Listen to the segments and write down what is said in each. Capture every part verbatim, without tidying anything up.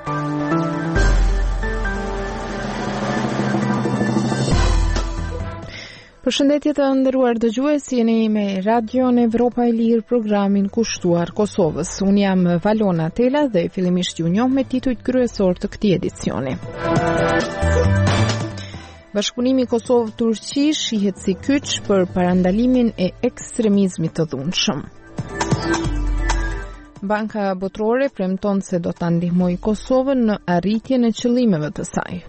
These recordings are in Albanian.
Përshëndetje të nderuar dëgjues, jeni me Radion Evropa e Lirë, programin kushtuar Kosovës. Unë jam Valona Tela dhe fillimisht ju njoh me titujt kryesor të këtij edicioni. Bashkëpunimi Kosovë-Turqi shihet si kyç për parandalimin e ekstremizmit të dhunshëm. Banka Botërore premton se do ta ndihmojë Kosovën në arritjen e qëllimeve të saj.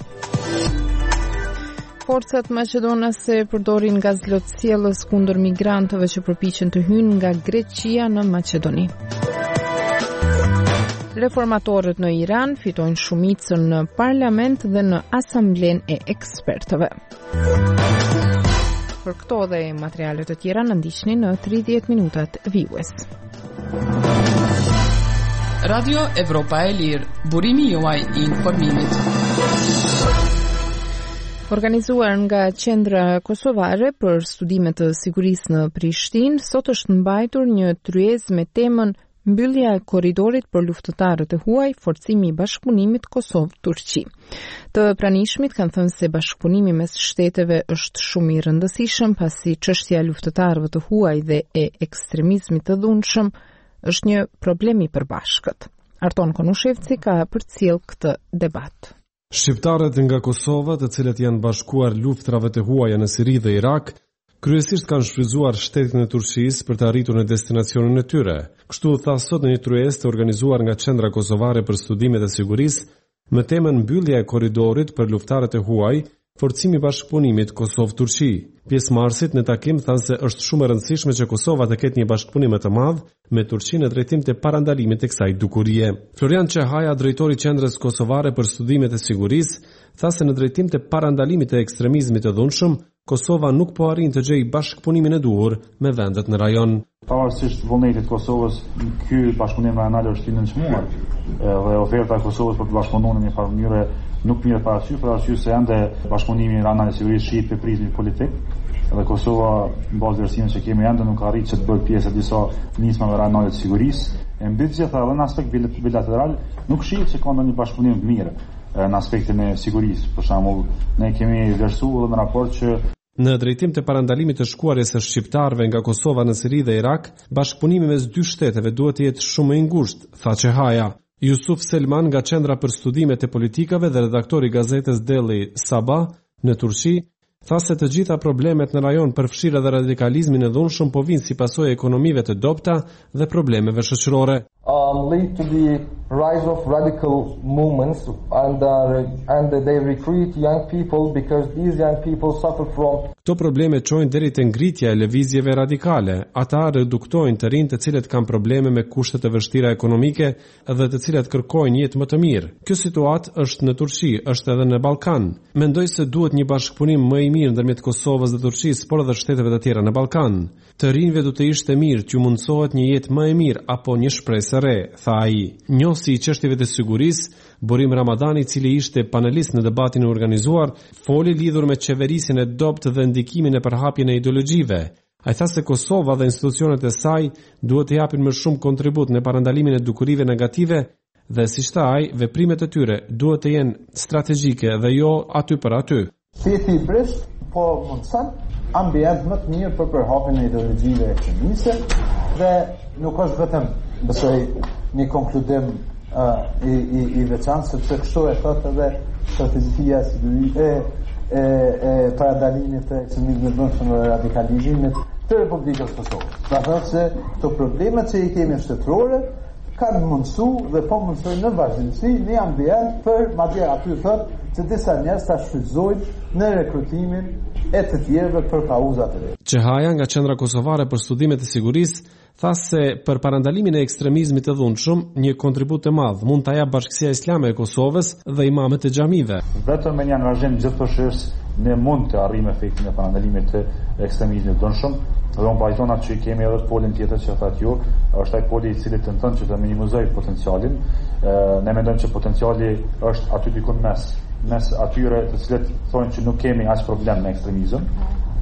Forcat maqedonase përdorin gazlotësiellës kundër migrantëve që përpiqen të hyjnë nga Greqia në Maqedoni. Reformatorët në Iran fitojnë shumicën në parlament dhe në asamblen e ekspertëve. Për këto dhe materiale të tjera në ndiqni në tridhjetë minutat vijues. Radio Evropa e Lirë, burimi juaj i informimit. Organizuar nga Qendra Kosovare për Studime të Sigurisë në Prishtinë, sot është mbajtur një tryezë me temën Mbyllja e korridorit për luftëtarët e huaj, forcimi i bashkëpunimit Kosovë-Turqi. Të pranishmit kanë thënë se bashkëpunimi mes shteteve është shumë i rëndësishëm, pasi çështja e luftëtarëve të huaj dhe e ekstremizmit të dhunshëm është një problem i përbashkët. Arton Konushevci ka përcjell këtë debat. Shqiptarët nga Kosova, të cilët janë bashkuar luftrave të huaja në Siri dhe Irak, kryesisht kanë shfrytzuar shtetin e Turqisë për të arritur në destinacionin e tyre. Kështu tha sot në një tryezë të organizuar nga Qendra Kosovare për Studime të Sigurisë me temën Mbyllja e korridorit për luftarët e huaj, forcimi i bashkëpunimit Kosovë-Turqi. Pjesëmarrësit në takim thanë se është shumë e rëndësishme që Kosova të ketë një bashkëpunim të madh me Turqinë në drejtim të parandalimit të kësaj dukurie. Florian Çehaja, drejtori i Qendrës Kosovare për Studime të Sigurisë, tha se në drejtim të parandalimit të ekstremizmit të dhunshëm, Kosova nuk po arrin të gjejë bashkëpunimin e duhur me vendet në rajon. Pavarësisht vullnetit Kosovës, ky bashkëpunim rajonal është i nënçmuar dhe oferta e Kosovës për të bashkëpunuar në një farë mënyre nuk mirë parasysh, për arsye se ende bashkëpunimi rajonal i sigurisë shihet për prizmin politik dhe Kosova, në bazë vlerësimit që kemi, ende nuk arrit që të bëhet pjesë e disa nismave rajonale të sigurisë. E mbi të gjitha, edhe në aspekt bilateral, nuk shihet se ka ndonjë bashkëpunim të mirë në aspektin e sigurisë. Për shembull, ne kemi vlerësuar edhe në raport që në drejtim të parandalimit të shkuarjes së shqiptarëve nga Kosova në Siri dhe Irak, bashkëpunimi mes dy shteteve duhet të jetë shumë i ngushtë, tha Çehaja. Yusuf Selman nga Qendra për Studime të Politikave dhe redaktori i gazetës Daily Sabah në Turqi, tha se të gjitha problemet në rajon përfshirë edhe radikalizmin e dhunshëm po vinë si pasojë e ekonomive të dobta dhe problemeve shoqërore. Um, lead to the rise of radical movements and, uh, and they recruit young people because these young people suffer from. Këto probleme çojnë deri te ngritja e lëvizjeve radikale. Ata reduktojnë të rinj të cilët kanë probleme me kushte të vështira ekonomike dhe të cilët kërkojnë jetë më të mirë. Kjo situatë është në Turqi, është edhe në Ballkan. Mendoj se duhet një bashkëpunim më i mirë ndërmjet Kosovës dhe Turqisë, por edhe shteteve të tjera në Ballkan. Të rinjve do të ishte mirë që mundsohet një jetë më e mirë apo një shpresë e re, tha ai. Njohësi i çështjeve të sigurisë, Burim Ramadani, i cili ishte panelist në debatin e organizuar, foli lidhur me qeverisjen e dobët dhe ndikimin e përhapjen e ideologjive. Ai tha se Kosova dhe institucionet e saj duhet të japin më shumë kontribut në parandalimin e dukurive negative dhe, siç tha ai, veprimet e tyre duhet të jenë strategjike dhe jo aty për aty. Shteti i Prisht po mundson ambient më të mirë për përhapjen e ideologjive ekstremiste dhe nuk është vetëm besoj një konkludim uh, i, i, i veçantë, sepse kështu e thotë edhe strategjia e, e, e parandalimit të ekstremizmit dhunshëm dhe radikalizmit të Republikës Kosovës. Pra thotë se këto problemet që i kemi shtetërore kanë mundësu dhe po mundsojnë në vazhdimsi një ambient për, madje aty thotë, që disa njerëz ta shfrytëzojnë në rekrutimin e të tjerëve për kauzat e vetë. Çehaja nga Qendra Kosovare për Studime të Sigurisë tha se për parandalimin e ekstremizmit të dhunshëm një kontribut të madh mund ta jap Bashkësia Islame e Kosovës dhe imamët e xhamive. Vetëm me një angazhim gjithëpërfshirës ne mund të arrijmë efektin e parandalimit të ekstremizmit të dhunshëm. Dhe unë pajtona që kemi edhe polin tjetër që thatë ju, është ai poli i cili tenton që të minimizojë potencialin. E, ne mendojmë që potenciali është aty diku mes, mes atyre të cilët thonë që nuk kemi as problem me ekstremizëm,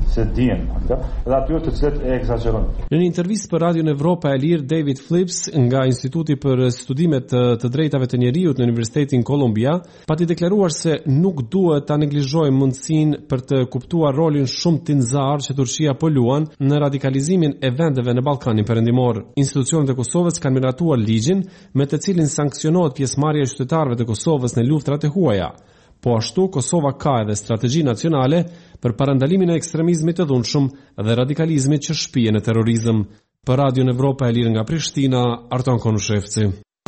se dihen atë, dhe atyre të cilët e egzagerojnë. Në një intervistë për Radion Evropa e Lirë, David Phillips nga Instituti për Studimet të, të Drejtave të Njeriut në Universitetin Columbia, pati deklaruar se nuk duhet ta neglizhojmë mundësinë për të kuptuar rolin shumë tinzar që Turqia po luan në radikalizimin e vendeve në Ballkanin Perëndimor. Institucionet e Kosovës kanë miratuar ligjin me të cilin sankcionohet pjesëmarrja e qytetarëve të Kosovës në luftrat e huaja. Po ashtu, Kosova ka edhe strategji nacionale për parandalimin e ekstremizmit të dhunshëm dhe radikalizmit që shpihen në terrorizëm. Për Radion Evropa e Lirë nga Prishtina, Arton Konushevci.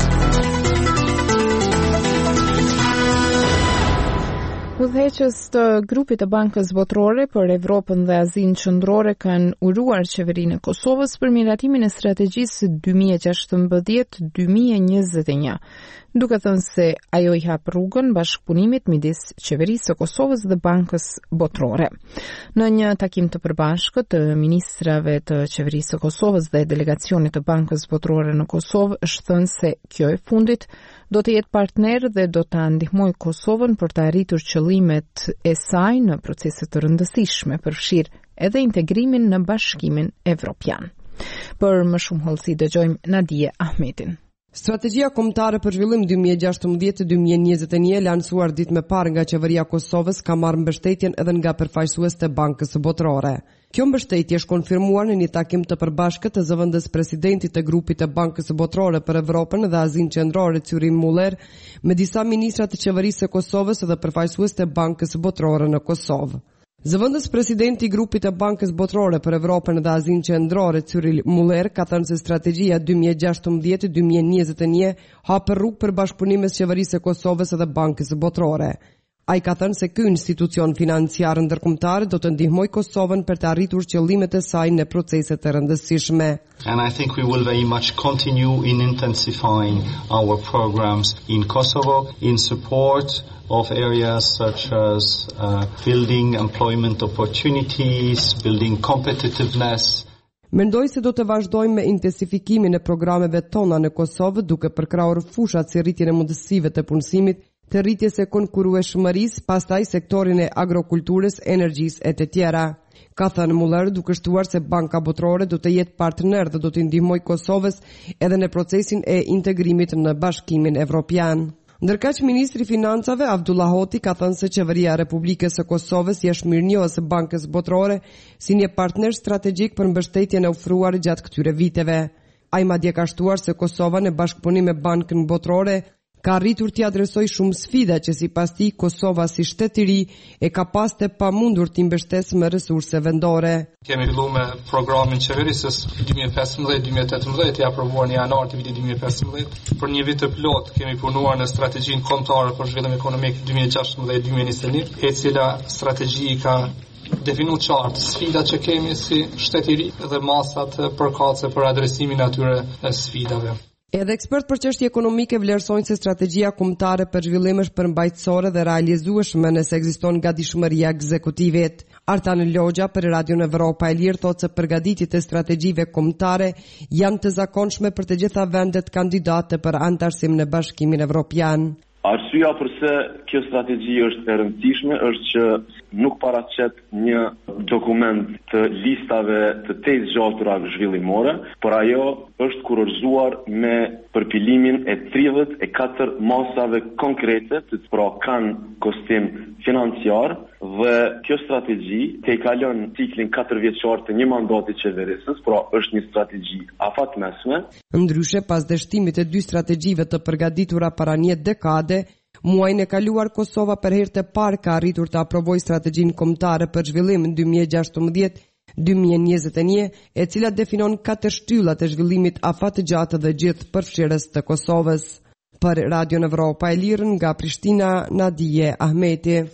Udhëheqës të grupit të Bankës Botërore për Evropën dhe Azinë Qendrore kanë uruar qeverinë e Kosovës për miratimin e strategjisë dy mijë e gjashtëmbëdhjetë deri në dy mijë e njëzet e një, duke thënë se ajo i hap rrugën bashkëpunimit midis qeverisë së Kosovës dhe Bankës Botërore. Në një takim të përbashkët të ministrave të qeverisë së Kosovës dhe delegacionit të Bankës Botërore në Kosovë, është thënë se kjo e fundit do të jetë partner dhe do të ndihmojë Kosovën për të arritur qëllimet e saj në procese të rëndësishme, përfshirë edhe integrimin në Bashkimin Evropian. Për më shumë hollësi dëgjojmë Nadije Ahmetin. Strategjia kombëtare për zhvillim dy mijë e gjashtëmbëdhjetë deri në dy mijë e njëzet e një, lansuar ditë më parë nga qeveria e Kosovës, ka marrë mbështetjen edhe nga përfaqësuesit e Bankës së Botërore. Kjo mbështetje është konfirmuar në një takim të përbashkët të zëvendës presidentit të grupit të Bankës së Botërore për Evropën dhe Azinë Qendrore, Cyril Muller, me disa ministra të qeverisë së Kosovës dhe përfaqësuesit e Bankës së Botërore në Kosovë. Zëvendës presidenti i grupit të Bankës Botërore për Evropën dhe Azinë Qendrore, Cyril Muller, ka thënë se strategjia dy mijë e gjashtëmbëdhjetë deri në dy mijë e njëzet e një hap rrugë për bashkëpunimin mes qeverisë së Kosovës dhe Bankës së Botërore. Ai ka thënë se ky institucion financiar ndërkombëtar do të ndihmojë Kosovën për të arritur qëllimet e saj në procese të rëndësishme. And I think we will very much continue in intensifying our programs in Kosovo in support of areas such as uh, building employment opportunities, building competitiveness. Mendoj se do të vazhdojmë me intensifikimin e programeve tona në Kosovë, duke përkrahur fushat si rritjen e mundësive të punësimit, të rritjes së konkurrueshmërisë, pastaj sektorin e agrokulturës, energjisë e të tjera. Ka thënë Muller, duke shtuar se Banka Botërore do të jetë partner dhe do të ndihmojë Kosovës edhe në procesin e integrimit në Bashkimin Evropian. Ndërkaq, ministri i financave Abdullah Hoti ka thënë se qeveria e Republikës së Kosovës i është mirënjohës së Bankës Botërore si një partner strategjik për mbështetjen e ofruar gjatë këtyre viteve. Ai madje ka shtuar se Kosova në bashkëpunim me Bankën Botërore ka arritur t'i adresoj shumë sfida që sipas tij Kosova si shtet i ri e ka pas të pamundur t'i mbështesë me resurse vendore. Kemi filluar me programin qeverisës dy mijë e pesëmbëdhjetë dy mijë e tetëmbëdhjetë, i aprovuar në janar të vitit dy mijë e pesëmbëdhjetë. Për një vit të plot kemi punuar në strategjinë kombëtare për zhvillim ekonomik dy mijë e gjashtëmbëdhjetë dy mijë e njëzet e një, e cila strategji ka definu qartë sfidat që kemi si shtet i ri dhe masat përkatëse për adresimin atyre sfidave. Edhe ekspert për çështje ekonomike vlerësojnë se strategjia kombëtare për zhvillim është përmbajtësore dhe realizueshme nëse ekziston gatishmëria ekzekutive. Artan Logja për Radion Evropa e Lirë thotë se përgatitjet e strategjive kombëtare janë të zakonshme për të gjitha vendet kandidate për anëtarësim në Bashkimin Evropian. Arsyeja pse kjo strategji është e rëndësishme është që nuk paraqet një dokument të listave të tetë zgjatura zhvillimore, por ajo është kurorzuar me përpilimin e tridhjetë e katër masave konkrete të pra kanë kostim financiar dhe kjo strategji te kalon ciklin katër vjeçor të një mandati qeverisës, pra është një strategji afatmesme. Ndryshe, pas dështimit të dy strategjive të përgatitura para një dekade, muajin e kaluar Kosova për herë të parë ka arritur të aprovojë strategjinë kombëtare për zhvillim dy mijë e gjashtëmbëdhjetë dy mijë e njëzet e një, e cila definon katër shtyllat e zhvillimit afatgjatë dhe gjithë përfshirës të Kosovës. Për Radion Evropa e Lirë nga Prishtina, Nadije Ahmeti.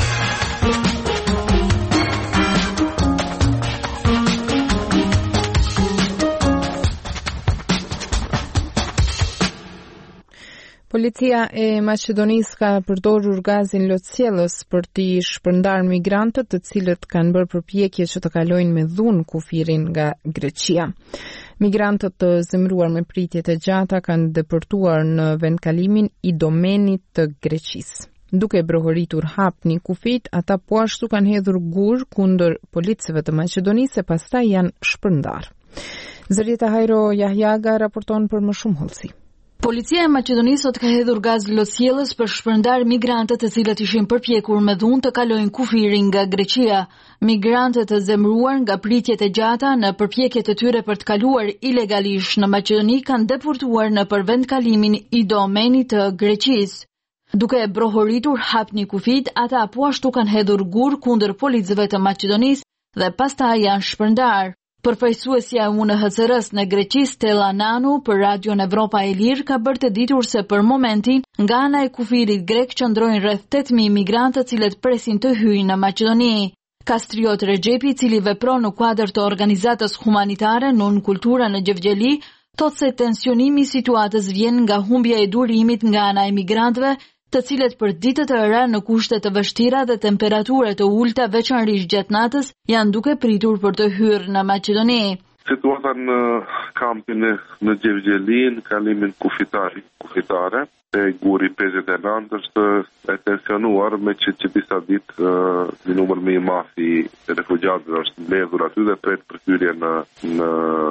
Policia e Maqedonisë ka përdorur gazin lotësjellës për t'i shpërndarë migrantët të cilët kanë bërë përpjekje që të kalojnë me dhunë kufirin nga Greqia. Migrantët të zemëruar me pritje të gjata kanë depërtuar në vendkalimin i domenit të Greqisë. Duke brohoritur hap një kufit, ata po ashtu kanë hedhur gur kundër policëve të Maqedonisë e pastaj janë shpërndar. Zërieta Hajro Jahjaga raporton për më shumë hollësi. Policia e Maqedonisë sot ka hedhur gaz lotësjellës për shpërndar migrantët të cilët ishin përpjekur me dhunë të kalojnë kufirin nga Greqia. Migrantët të zemëruar nga pritjet e gjata në përpjekjet e tyre për të kaluar ilegalisht në Maqedoni kanë deportuar në përvendkalimin Idomeni të Greqisë. Duke brohoritur hap një kufit, ata po ashtu kanë hedhur gur kundër policëve të Maqedonisë dhe pastaj janë shpërndar. Përfaqësuesja e U N H C R-s në Greqi, Stella Nanu, për Radion Evropa e Lirë ka bërë të ditur se për momentin nga ana e kufirit grek qëndrojnë rreth tetë mijë migrantë të cilët presin të hyjnë në Maqedoni. Kastriot Rexhepi, i cili vepron në kuadër të organizatës humanitare Nun Kultura në Gjevgjeli, thotë se tensionimi i situatës vjen nga humbja e durimit nga ana e migrantëve, të cilët për ditët e ëra në kushte të vështira dhe temperature të ulta veçanërisht gjatë natës janë duke pritur për të hyrë në Maqedoni. Situata në kampin në Gjevgjeli, në kalimin kufitari, kufitare, e guri pesëdhjetë e nëntë është e tensionuar me që që disa ditë një numër më i madh i refugjatëve është mbledhur aty dhe pret për hyrje në në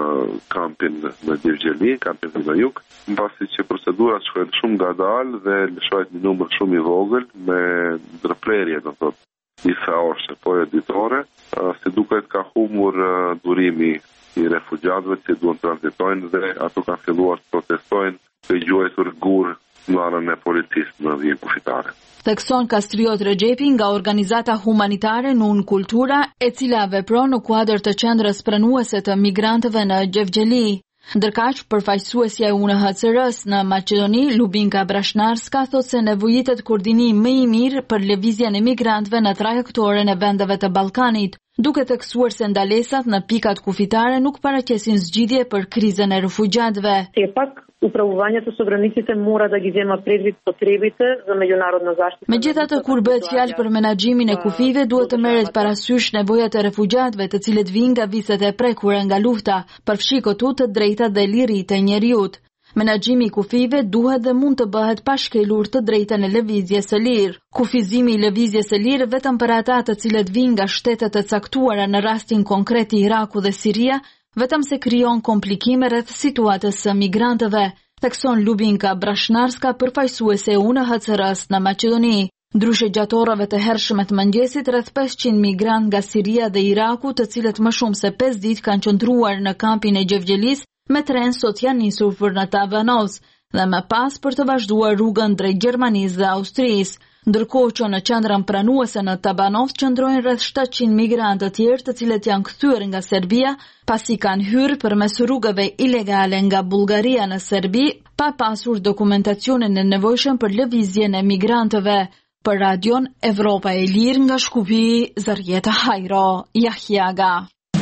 kampin në Gjevgjeli, kampin në jug, mbasi që procedurat shkojnë shumë ngadalë dhe lëshohet një numër shumë i vogël me ndërprerje, do thotë, disa orëshe po editore, si duket ka humbur durimi i refugjatëve që duan transitojnë dhe ato kanë filluar të protestojnë të gjuajtur gur në anën e policisë në vijën kufitare. Thekson Kastriot Rexhepi nga organizata humanitare Nun Kultura, e cila vepron në kuadër të qendrës pranuese të migrantëve në Gjevgjeli. Ndërkaq, përfaqësuesja e U N H C R-s në Maqedoni, Lubinka Brashnarska, thotë se nevojitet koordinim më i mirë për lëvizjen e migrantëve në trajektoren e vendeve të Ballkanit, duke theksuar se ndalesat në pikat kufitare nuk paraqesin zgjidhje për krizën e refugjatëve. Pak upravуванието со границите мора да ги зема предвид потребите за меѓународна заштита. Megjithatë, kur bëhet fjalë për menaxhimin e kufive, duhet të merret parasysh nevojat e refugjatëve të cilët vijnë nga viset e prekura nga lufta, përfshi këtu të drejtat dhe liritë e njerëzit. Menaxhimi i kufive duhet dhe mund të bëhet pa shkelur të drejtën e lëvizjes së lirë. Kufizimi i lëvizjes së lirë vetëm për ata të cilët vijnë nga shtetet e caktuara në rastin konkret i Iraku dhe Siria, vetëm se krijon komplikime rreth situatës së migrantëve, thekson Lubinka Brashnarska, përfaqësuese e U N H C R-s në Maqedoni. Ndryshe gjatë orave të hershme të mëngjesit, rreth pesëqind migrant nga Siria dhe Iraku, të cilët më shumë se pesë ditë kanë qëndruar në kampin e Gjevgjelis, me tren sot janë nisur për në Tabanovs dhe më pas për të vazhduar rrugën drejt Gjermanisë dhe Austrisë. Ndërkohë që në qendrën pranuese në Tabanovs qëndrojnë rreth shtatëqind migrantë të tjerë, të cilët janë kthyer nga Serbia, pasi kanë hyrë përmes rrugëve ilegale nga Bullgaria në Serbi, pa pasur dokumentacionin e nevojshëm për lëvizjen e migrantëve. Për Radion Evropa e Lirë nga Shkupi, Zërieta Hajro Jahjaga.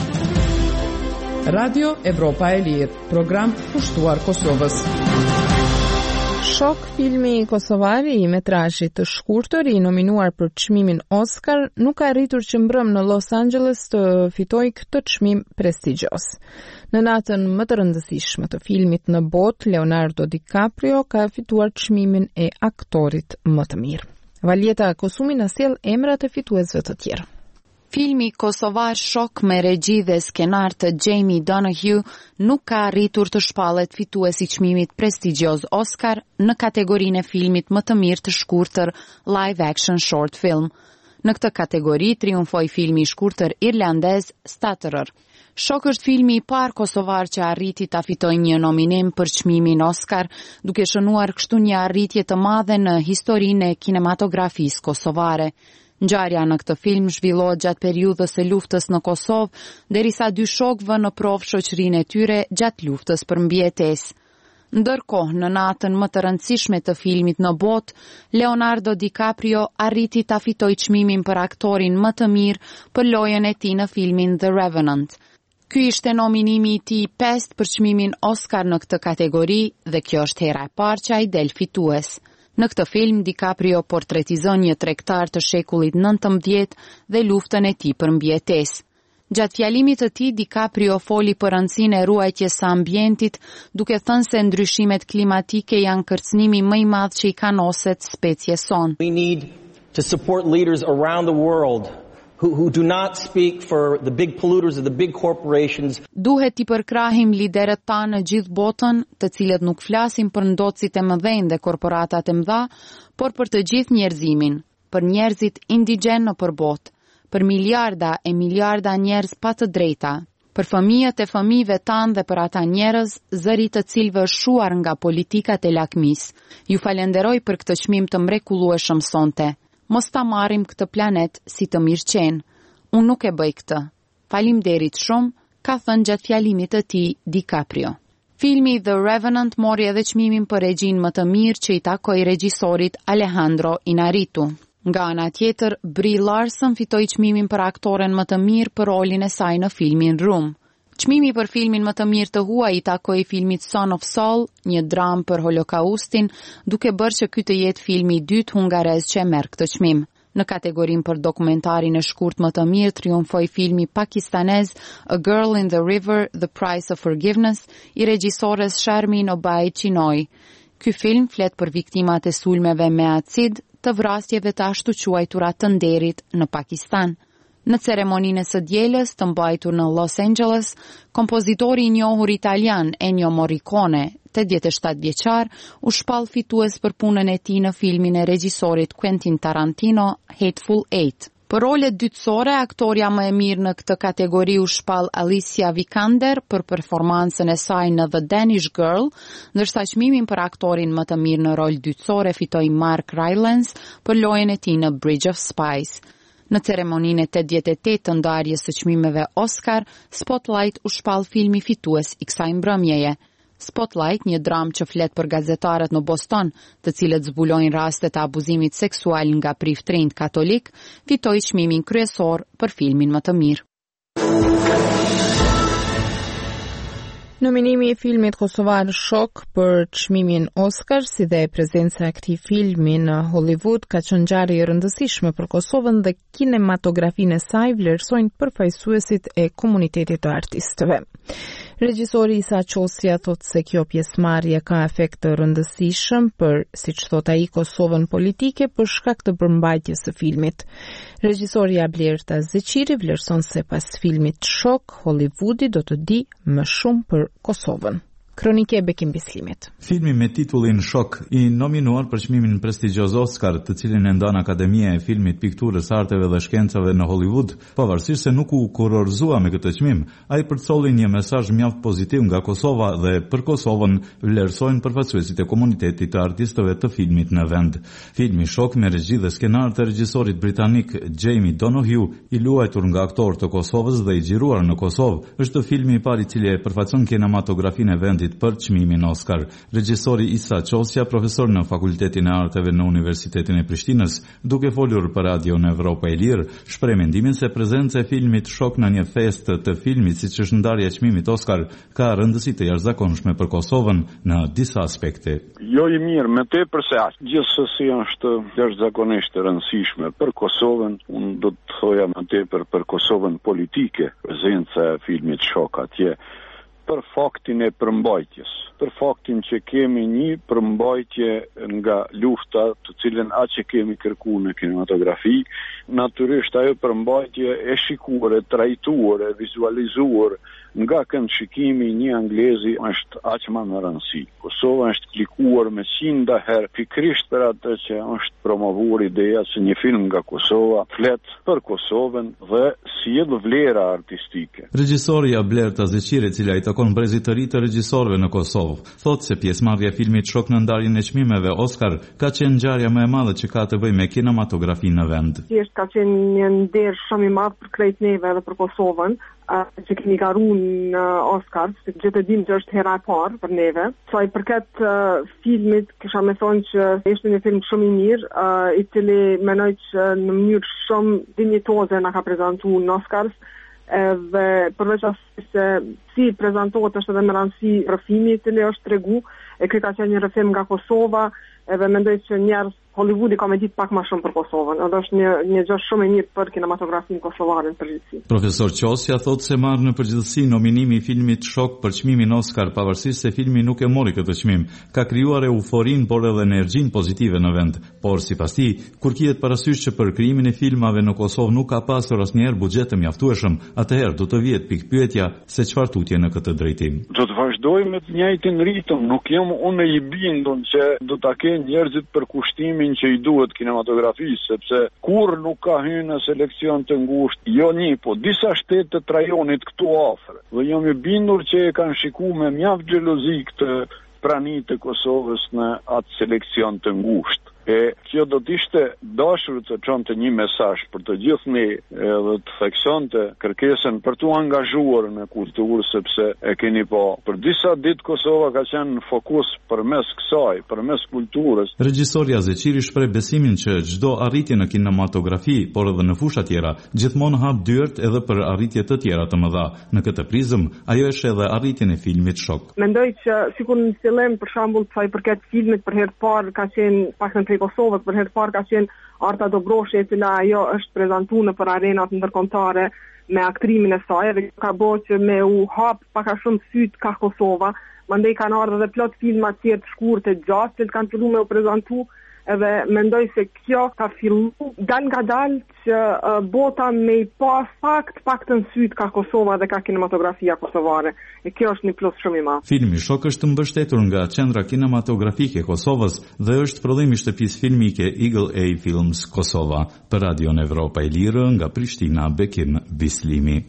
Radio Evropa e Lirë, program pushtuar Kosovës. Shok, filmi kosovar i metrazhit të shkurtër i nominuar për çmimin Oscar, nuk ka arritur që mbrëm në Los Angeles të fitojë këtë çmim prestigjos. Në natën më të rëndësishme të filmit në botë, Leonardo DiCaprio ka fituar çmimin e aktorit më të mirë. Valjeta Kosumi na sjell emrat e fituesve të tjerë. Filmi kosovar Shok me regji dhe skenar të Jamie Donahue nuk ka arritur të shpallet fituesi i çmimit prestigjioz Oscar në kategorinë e filmit më të mirë të shkurtër live action short film. Në këtë kategori triumfoi filmi i shkurtër irlandez Stutterer. Shok është filmi i parë kosovar që arriti ta fitojë një nominim për çmimin Oscar, duke shënuar kështu një arritje të madhe në historinë e kinematografisë kosovare. Ngjarja në këtë film zhvillohet gjatë periudhës së luftës në Kosovë, derisa dy shok vënë në provë shoqërinë e tyre gjatë luftës për mbijetesë. Ndërkohë, në natën më të rëndësishme të filmit në botë, Leonardo DiCaprio arriti ta fitojë çmimin për aktorin më të mirë për lojën e tij në filmin The Revenant. Ky ishte nominimi i tij pestë për çmimin Oscar në këtë kategori dhe kjo është hera e parë që ai del fitues. Në këtë film, DiCaprio portretizon një tregtar të shekullit nëntëmbëdhjetë dhe luftën e tij për mbijetesë. Gjatë fjalimit të tij, DiCaprio foli për rëndësinë e ruajtjes së ambientit, duke thënë se ndryshimet klimatike janë kërcënimi më i madh që i ka noset species son. We need to support leaders around the world who who do not speak for the big polluters of the big corporations. Duhet t'i përkrahim liderët tanë në gjithë botën, të cilët nuk flasin për ndotësit e mëdhenj dhe korporatat e mëdha, por për të gjithë njerëzimin, për njerëzit indigjen në përbot, për miliarda e miliarda njerëz pa të drejta, për fëmijët e fëmijëve tanë dhe për ata njerëz zëri të cilëve është shuar nga politikat e lakmis. Ju falenderoj për këtë çmim të mrekullueshëm sonte. Mos ta marrim këtë planet si të mirëqen. Unë nuk e bëj këtë. Faleminderit shumë, ka thënë gjatë fjalimit të tij DiCaprio. Filmi The Revenant mori edhe çmimin për regjinë më të mirë që i takoi regjisorit Alejandro Inarritu. Nga ana tjetër, Brie Larson fitoi çmimin për aktoren më të mirë për rolin e saj në filmin Room. Çmimi për filmin më të mirë të huaj i takoi filmit Son of Saul, një dramë për Holokaustin, duke bërë që ky të jetë filmi i dytë hungarez që e merr këtë çmim. Në kategorinë për dokumentarin e shkurt më të mirë triumfoi filmi pakistanez A Girl in the River, The Price of Forgiveness, i regjisores Sharmin Obaid Chinoy. Ky film flet për viktimat e sulmeve me acid, të vrasjeve të ashtu quajtura të nderit në Pakistan. Në ceremoninë së dielës të mbajtur në Los Angeles, kompozitori i njohur italian Ennio Morricone, tetëdhjetë e shtatë vjeçar, u shpall fitues për punën e tij në filmin e regjisorit Quentin Tarantino, Hateful Eight. Për rolet dytësore, aktoria më e mirë në këtë kategori u shpall Alicia Vikander për performancën e saj në The Danish Girl, ndërsa çmimin për aktorin më të mirë në rol dytësore fitoi Mark Rylance për lojën e tij në Bridge of Spies. Në ceremoninë e tetëdhjetë e tetë të ndarjes së çmimeve Oscar, Spotlight u shpall filmi fitues i kësaj mbrëmjeje. Spotlight, një dramë që flet për gazetarët në Boston, të cilët zbulojnë rastet e abuzimit seksual nga priftrinë katolik, fitoi çmimin kryesor për filmin më të mirë. Nominimi i filmit kosovar Shok për çmimin Oscar, si dhe prezenca e këtij filmi në Hollywood, ka qenë ngjarje e rëndësishme për Kosovën dhe kinematografinë e saj vlerësojnë përfaqësuesit e komunitetit të artistëve. Regjisori Isa Qosja thot se kjo pjesëmarrje ka efekt të rëndësishëm për, siç thot ai, Kosovën politike për shkak të përmbajtjes së filmit. Regjisoria Blerta Zeqiri vlerëson se pas filmit Shok, Hollywoodi do të di më shumë për Kosovën. Kronike e Bekim Bislimit. Filmi me titullin Shok i nominuar për çmimin prestigjioz Oscar, të cilin e ndan Akademia e Filmit, Pikturës, Arteve dhe Shkencave në Hollywood, pavarësisht se nuk u kurorëzua me këtë çmim, ai përcolli një mesazh mjaft pozitiv nga Kosova dhe për Kosovën vlerësojnë përfaqësuesit e komunitetit të artistëve të filmit në vend. Filmi Shok me regji dhe skenar të regjisorit britanik Jamie Donoghue, i luajtur nga aktorë të Kosovës dhe i xhiruar në Kosovë, është filmi i parë i cili e përfaqëson kinematografinë e vendit për çmimin Oscar. Regjisori Isa Qosja, profesor në Fakultetin e Arteve në Universitetin e Prishtinës, duke folur për Radio në Evropa e Lirë, shpreh mendimin se prezenca e filmit Shok në një festë të filmit, siç është ndarja e çmimit Oscar, ka rëndësi të jashtëzakonshme për Kosovën në disa aspekte. Jo i mirë, me tepër se aq. Gjithsesi është jashtëzakonisht e rëndësishme për Kosovën, unë do të thoja më tepër për Kosovën politike, prezenca e filmit Shok atje, për faktin e përmbajtjes, për faktin që kemi një përmbajtje nga lufta të cilën aq e kemi kërkuar në kinematografi, natyrisht ajo përmbajtje e shikuar, e trajtuar, e vizualizuar nga këndshikimi një anglezi është aq më në rëndësi. Kosova është klikuar me qindë herë pikrisht për atë që është promovuar ideja se një film nga Kosova flet për Kosovën dhe sjell vlera artistike. Regjisoria Blerta Zeqiri, e cila i takon brezit të ri të regjisorëve në Kosovë, thotë se pjesëmarrja e filmit Shok në ndarjen e çmimeve Oscar ka qenë ngjarja më e madhe që ka të bëjë me kinematografinë në vend. Thjesht ka qenë një nder shumë i madh për krejt neve dhe për Kosovën, që kemi garuar në Oscar, se gjithë dim që është hera e parë për neve. Sa i përket uh, filmit, kisha me thonë që ishte një film shumë i mirë, uh, i cili menoj që në mënyrë shumë dinjitoze na ka prezentuar në Oscars, dhe përveç asaj se si prezantohet është edhe me rëndësi rrëfimi i cili është tregu, e ky ka qenë një rrëfim nga Kosova, edhe mendoj që njerëz Hollywoodi ka me ditë pak më shumë për Kosovën, edhe është një, një gjë shumë e mirë për kinematografinë kosovare në përgjithësi. Profesor Qosja thotë se marrë në përgjithësi nominimi i filmit Shok për çmimin Oscar, pavarësisht se filmi nuk e mori këtë çmim. Ka krijuar euforinë por edhe energjinë pozitive në vend, por sipas tij, kur kihet parasysh që për krijimin e filmave në Kosovë nuk ka pasur asnjëherë buxhet të mjaftueshëm, atëherë do të vihet pikpyetja se çfarë tutje në këtë drejtim. Do të vazhdojmë me të njëjtin ritëm, nuk jam unë i bindur që do ta kenë njerëzit për kushtimin që i duhet kinematografisë, sepse kur nuk ka hyrë në selekcion të ngushtë, jo një, po disa shtete të rajonit këtu afër. Dhe jam i bindur që e kanë shikuar me mjaft xhelozi këtë pranitë të Kosovës në atë selekcion të ngushtë. E kjo do të ishte dashur të çonte një mesazh për të gjithë ne edhe të theksionte kërkesën për t'u angazhuar në kulturë, sepse e keni po për disa ditë Kosova ka qenë në fokus përmes kësaj, përmes kulturës. Regjisori Azeqiri shpreh besimin që çdo arritje në kinematografi, por edhe në fusha tjera, gjithmonë hap dyert edhe për arritje të tjera të mëdha. Në këtë prizëm, ajo është edhe arritjen e filmit Shok. Mendoj që sikur në fillim për shembull sa i përket filmit për herë të parë ka qenë pak në Kosovës, për herë të parë ka qenë Arta Dobroshi, e cila ajo është prezantuar për arenat ndërkombëtare me aktrimin e saj, dhe ka bërë që me u hap pak a shumë syt ka Kosova, mandej kanë ardhur edhe plot filma të tjerë të shkurtë, gjatë, që kanë filluar me u prezantu, edhe mendoj se kjo ka fillu dal nga dal që uh, bota me i pas fakt pak të nësyt ka Kosova dhe ka kinematografia kosovare. E kjo është një plus shumë i madh. Filmi Shok është mbështetur nga Qendra Kinematografike e Kosovës dhe është prodhim i shtëpisë filmike Eagle A Films Kosova. Për Radion Evropa e Lirë nga Prishtina, Bekim Bislimi.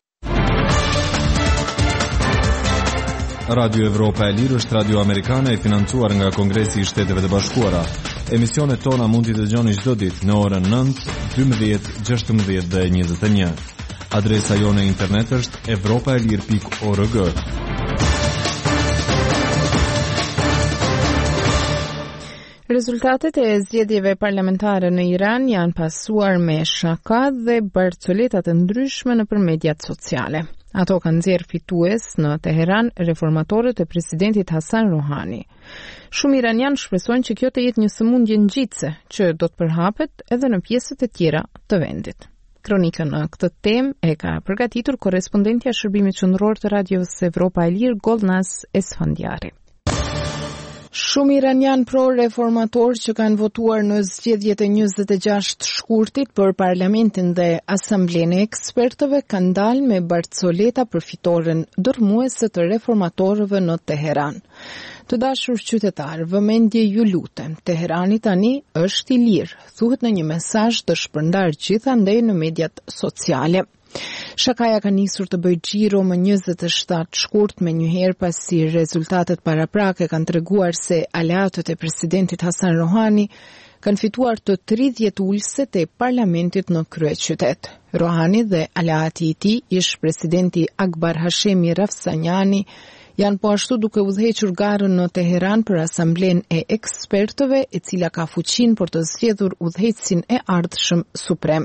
Radio Evropa e Lirë është radio amerikane e financuar nga Kongresi i Shteteve të Bashkuara. Emisionet tona mund t'i dëgjoni çdo ditë në orën nëntë, dymbëdhjetë, gjashtëmbëdhjetë dhe njëzet e një. Adresa jone internet është evropaelir pikë org. Rezultatet e zgjedhjeve parlamentare në Iran janë pasuar me shaka dhe barcoleta të ndryshme nëpër mediat sociale. Ato kanë nxjerrë fitues në Teheran reformatorët e presidentit Hasan Rohani. Shumë iranianë shpresojnë që kjo të jetë një sëmundje ngjitse që do të përhapet edhe në pjesët e tjera të vendit. Kronikën në këtë temë e ka përgatitur korrespondentja e shërbimit qendror të Radios Evropa e Lirë, Golnaz Esfandiari. Shumë iranian pro-reformator që kanë votuar në zgjedhjet e njëzet e gjashtë shkurtit për parlamentin dhe asamblenë e ekspertëve kanë dalë me barcoleta për fitoren dërmuese të reformatorëve në Teheran. Të dashur qytetar, vëmendje ju lutem, Teherani tani është i lirë, thuhet në një mesazh të shpërndar gjithandej në mediat sociale. Shakaja ka nisur të bëjë xhiro më njëzet e shtatë shkurt me njëherë pasi rezultatet paraprake kanë treguar se aleatët e presidentit Hasan Rohani kanë fituar të tridhjetë ulëset e parlamentit në kryeqytet. Rohani dhe aleati i tij, ish presidenti Akbar Hashemi Rafsanjani, janë po ashtu duke udhëhequr garën në Teheran për asamblenë e ekspertëve, e cila ka fuqinë për të zgjedhur udhëheqësin e ardhshëm suprem.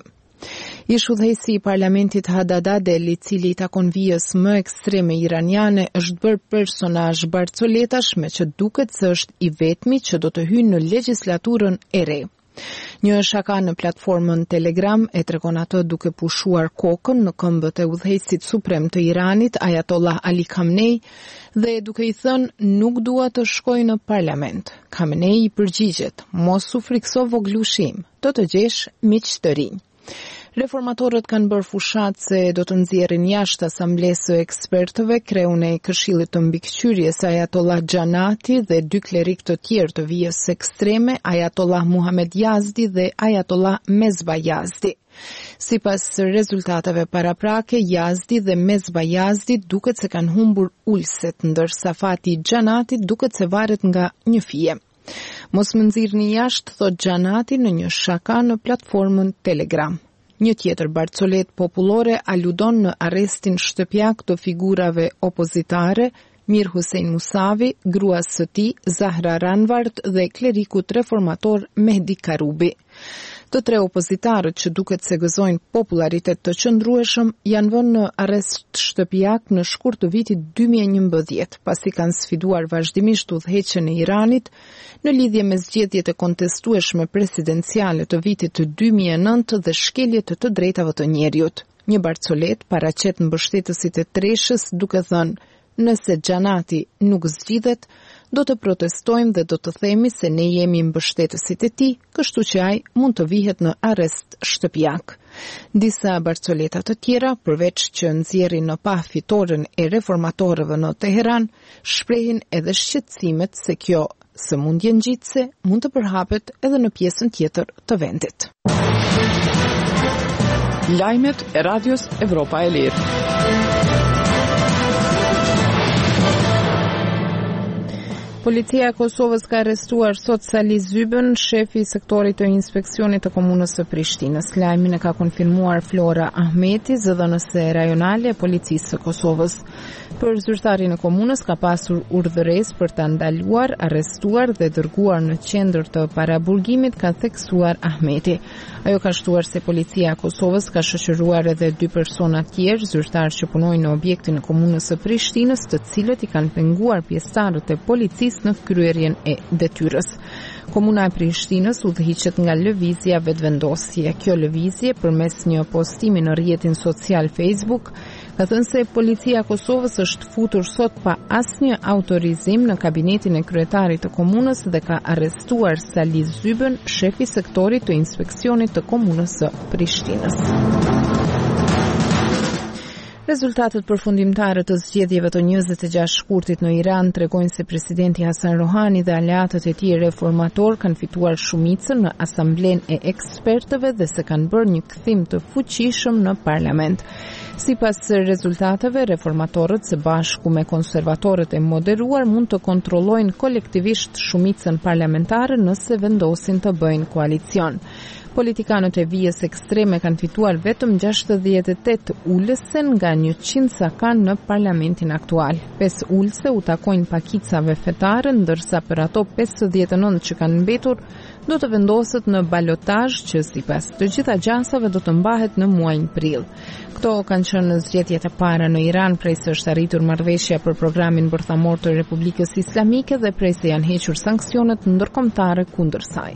Ish udhëheqësi i parlamentit Hadadadel, i cili i takon vijës më ekstreme iraniane, është bërë personazh barcoletash, me që duket se është i vetmi që do të hyjë në legjislaturën e re. Një shaka në platformën Telegram e tregon atë duke pushuar kokën në këmbët e udhëheqësit suprem të Iranit, Ayatollah Ali Khamenei, dhe duke i thënë nuk dua të shkoj në parlament. Khamenei i përgjigjet: mos u frikso voglushim, do të gjesh miq të rinj. Reformatorët kanë bërë fushat se do të nxjerrin jashtë asamblesë së ekspertëve kreun e Këshillit të Mbikëqyrjes Ayatollah Xhanati dhe dy klerik të tjerë të vijës ekstreme, Ayatollah Muhammad Yazdi dhe Ayatollah Mezba Yazdi. Sipas rezultateve paraprake, Yazdi dhe Mezba Yazdi duket se kanë humbur ulëset, ndërsa fati i Xhanatit duket se varet nga një fije. Mos më nxirrni jashtë, thot Xhanati në një shaka në platformën Telegram. Një tjetër barcolet popullore aludon në arrestin shtëpiak të figurave opozitare, Mir Hussein Musavi, gruas së tij Zahra Ranvard dhe klerikut reformator Mehdi Karubi. Të tre opozitarët që duket se gëzojnë popularitet të qëndrueshëm janë vënë në arrest shtëpiak në shkurt të vitit dy mijë e njëmbëdhjetë, pasi kanë sfiduar vazhdimisht udhëheqjen e Iranit në lidhje me zgjedhjet e kontestueshme presidenciale të vitit të dy mijë e nëntë dhe shkeljet të drejtave të njerëzit. Një Barcolet paraqet mbështetësit e Treshës duke thënë: "Nëse Xhanati nuk zgjidhet, do të protestojmë dhe do të themi se ne jemi mbështetësit e tij, kështu që ai mund të vihet në arrest shtëpiak." Disa Barcoleta të tjera, përveç që nxjerrin në pa fitoren e reformatorëve në Teheran, shprehin edhe shqetësimet se kjo sëmundje ngjitse mund të përhapet edhe në pjesën tjetër të vendit. Lajmet e Radios Evropa e Lirë. Policia e Kosovës ka arrestuar sot Sali Zybën, shefi i sektorit të inspeksionit të komunës së Prishtinës. Lajmin e ka konfirmuar Flora Ahmeti, zëdhënëse rajonale e policisë së Kosovës. Për zyrtarin e komunës ka pasur urdhëresë për ta ndaluar, arrestuar dhe dërguar në qendër të paraburgimit, ka theksuar Ahmeti. Ajo ka shtuar se policia e Kosovës ka shoqëruar edhe dy persona tjerë, zyrtarë që punojnë në objektin e komunës së Prishtinës, të cilët i kanë penguar pjesëtarët e policisë në kryerjen e detyrës. Komuna e Prishtinës udhëhiqet nga lëvizja vetëvendosje. Kjo lëvizje, përmes një postimi në rrjetin social Facebook, ka thënë se policia e Kosovës është futur sot pa asnjë autorizim në kabinetin e kryetarit të komunës dhe ka arrestuar Sali Zybën, shefi i sektorit të inspeksionit të komunës së Prishtinës. Rezultatet përfundimtare të zgjedhjeve të njëzet e gjashtë shkurtit në Iran tregojnë se presidenti Hasan Rohani dhe aleatët e tij reformator kanë fituar shumicën në asamblenë e ekspertëve dhe se kanë bërë një kthim të fuqishëm në parlament. Sipas rezultateve, reformatorët së bashku me konservatorët e moderuar mund të kontrollojnë kolektivisht shumicën parlamentare nëse vendosin të bëjnë koalicion. Politikanët e vijës ekstreme kanë fituar vetëm gjashtëdhjetë e tetë ulëse nga njëqind sa kanë në parlamentin aktual. pesë ulëse u takojnë pakicave fetare, ndërsa për ato pesëdhjetë e nëntë që kanë mbetur do të vendoset në balotazh që sipas të gjitha gjasave do të mbahet në muajin prill. Këto kanë qenë zgjedhjet e para në Iran prej se është arritur marrëveshja për programin bërthamor të Republikës Islamike dhe prej se janë hequr sanksionet ndërkombëtare kundër saj.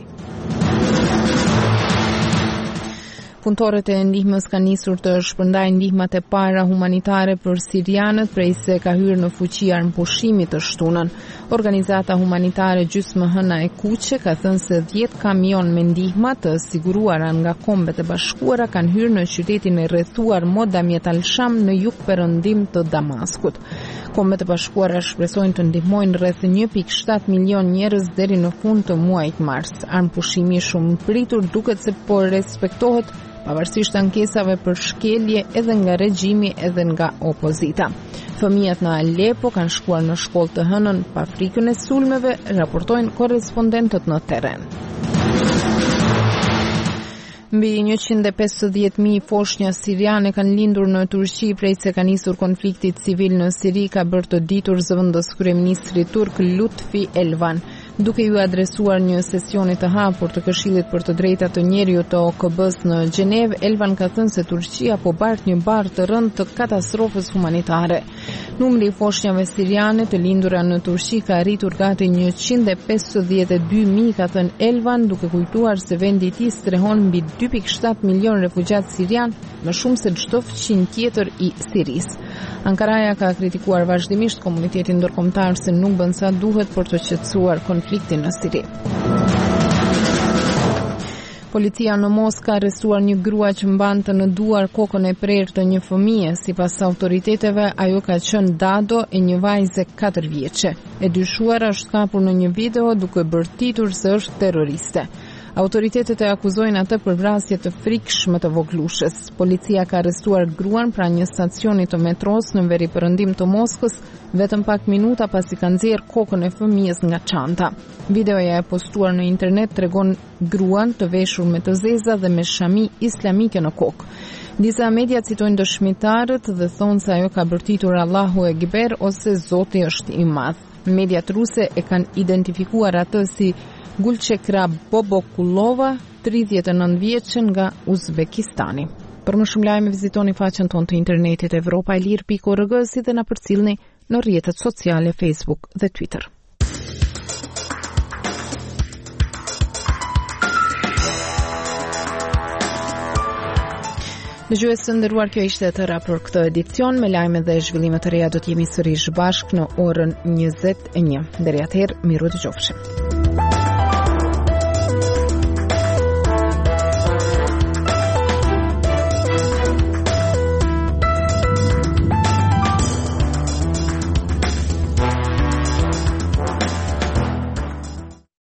Punëtorët e ndihmës kanë nisur të shpërndajnë ndihmat e para humanitare për sirianët prej se ka hyrë në fuqi armëpushimi të shtunën. Organizata humanitare Gjysmë Hëna e Kuqe ka thënë se dhjetë kamion me ndihma të siguruara nga Kombet e Bashkuara kanë hyrë në qytetin e rrethuar Modamjet al-Sham në jugperëndim të Damaskut. Kombet e Bashkuara shpresojnë të ndihmojnë rreth një pikë shtatë milion njerëz deri në fund të muajit mars. Armëpushimi shumë pritur duket se po respektohet pavarësisht ankesave për shkelje edhe nga regjimi edhe nga opozita. Fëmijët në Aleppo kanë shkuar në shkollë të hënën pa frikën e sulmeve, raportojnë korrespondentët në terren. Mbi njëqind e pesëdhjetë mijë foshnja siriane kanë lindur në Turqi prej se ka nisur konfliktit civil në Siri, ka bërë të ditur zëvendës kryeministri turk Lutfi Elvan. Duke ju adresuar një sesioni të hapur të Këshillit për të Drejtat të Njeriut të O K B-s në Gjenevë, Elvan ka thënë se Turqia po bart një barë të rëndë të katastrofës humanitare. Numri i foshnjave siriane të lindura në Turqi ka arritur gati njëqind e pesëdhjetë e dy mijë, ka thënë Elvan, duke kujtuar se vendi i tij strehon mbi dy pikë shtatë milion refugjat sirian, më shumë se çdo fqin tjetër i Sirisë. Ankaraja ka kritikuar vazhdimisht komunitetin ndërkombëtar se nuk bën sa duhet për të qetësuar konfliktin në Siri. Policia në Moskë ka arrestuar një grua që mbante në duar kokën e prerë të një fëmije. Sipas autoriteteve, ajo ka qenë dado e një vajze katër vjeçe. E dyshuara është kapur në një video duke bërtitur se është terroriste. Autoritetet e akuzojnë atë për vrasje të frikshme të voglushës. Policia ka arrestuar gruan pranë një stacioni të metros në veriperëndim të Moskës, vetëm pak minuta pasi ka nxjerrë kokën e fëmijës nga çanta. Videoja e postuar në internet tregon gruan të veshur me të zeza dhe me shami islamike në kokë. Disa media citojnë dëshmitarët dhe thonë se ajo ka bërtitur Allahu Ekber ose Zoti është i Madh. Mediat ruse e kanë identifikuar atë si Gulçekra Bobokulova, tridhjetë e nëntë vjeçë nga Uzbekistani. Për më shumë lajme vizitoni faqen tonë të internetit evropa e lirë pikë org si dhe na përcjellni në rrjetet sociale Facebook dhe Twitter. Dëgjues të nderuar, kjo ishte e tëra për këtë edicion. Me lajme dhe zhvillime të reja do të jemi sërish bashkë në orën njëzet e një. Deri atëherë, miru dëgjofshim.